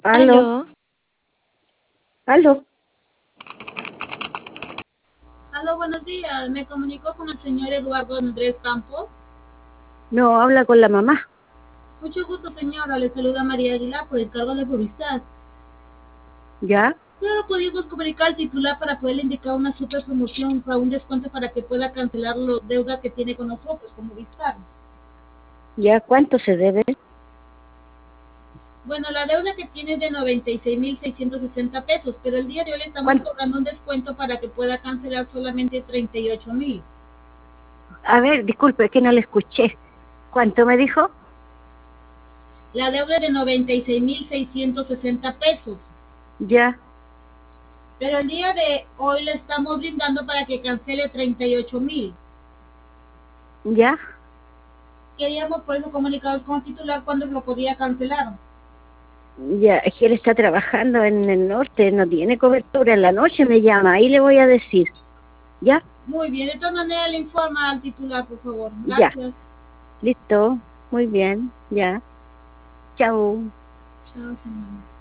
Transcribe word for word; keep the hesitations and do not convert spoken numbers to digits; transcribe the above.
Aló, Aló, aló. Aló, buenos días. Me comunico con el señor Eduardo Andrés Campos. No, habla con la mamá. Mucho gusto, señora. Le saluda María Aguilar por el cargo de publicidad. ¿Ya? Claro, podemos comunicar al titular para poderle indicar una super promoción para un descuento para que pueda cancelar la deuda que tiene con nosotros, como Movistar. ¿Ya cuánto se debe? Bueno, la deuda que tiene es de noventa y seis mil seiscientos sesenta pesos, pero el día de hoy le estamos ¿Cuánto? cobrando un descuento para que pueda cancelar solamente treinta y ocho mil. A ver, disculpe, es que no le escuché. ¿Cuánto me dijo? La deuda es de noventa y seis mil seiscientos sesenta pesos. Ya, Pero el día de hoy le estamos brindando para que cancele treinta y ocho mil. ya. Queríamos por eso comunicar con el titular cuándo lo podía cancelar. Ya, es que él está trabajando en el norte, no tiene cobertura. En la noche me llama, ahí le voy a decir. ¿Ya? Muy bien, de todas maneras le informa al titular, por favor. Ya. Gracias. Listo. Muy bien. Ya. Chao. Chao, señora.